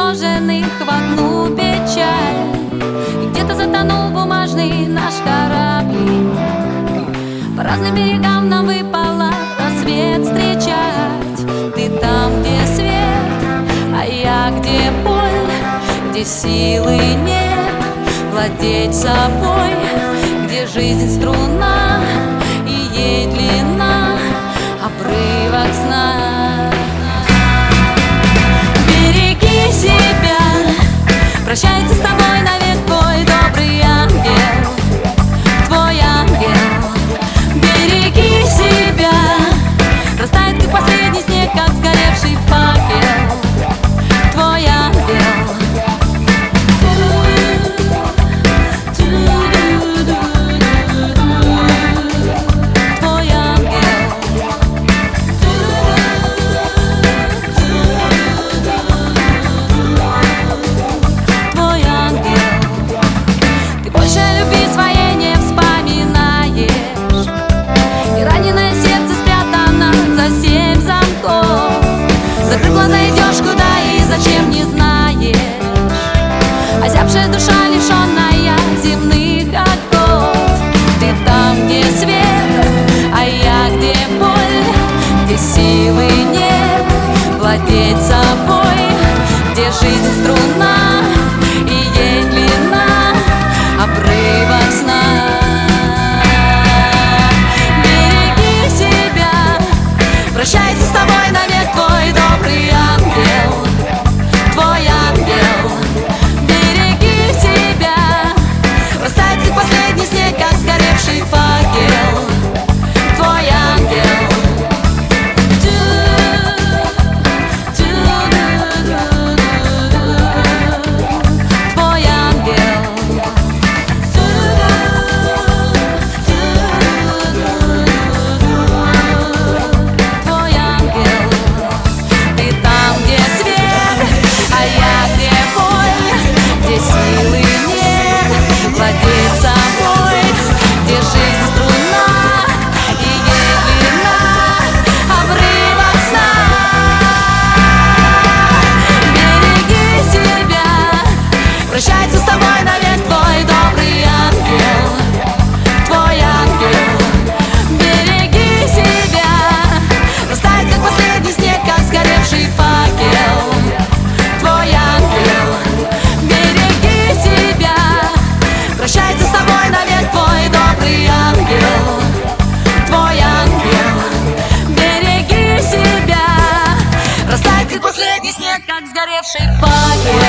сложенных в одну печаль. И где-то затонул бумажный наш кораблик. По разным берегам нам выпало рассвет встречать. Ты там, где свет, а я где боль, где силы нет владеть собой, где жизнь струна и ей длина, обрывок сна. Береги себя, прощается с тобой навек твой добрый ангел, твой ангел. Береги себя, растает как последний снег, как сгоревший факел, твой ангел. Озябшая душа, лишенная земных оков. Ты там, где свет, а я где боль, где силы нет владеть собой, где жизнь струна и ей длина, обрывок сна. Береги себя, прощается с тобой навек твой добрый ангел, твой ангел. Последний снег, как сгоревший факел, твой ангел. Твой ангел. Твой ангел. Ты там, где свет, а я где боль, где силы нет владеть собой, где жизнь струна и ей длина, обрывок сна. Береги себя, прощается с тобой навек твой добрый ангел, твой ангел. Береги себя, растает как последний снег, как сгоревший факел, твой ангел. Береги себя, прощается с тобой навек твой добрый ангел, твой ангел. Береги себя, растает как последний снег, как сгоревший факел.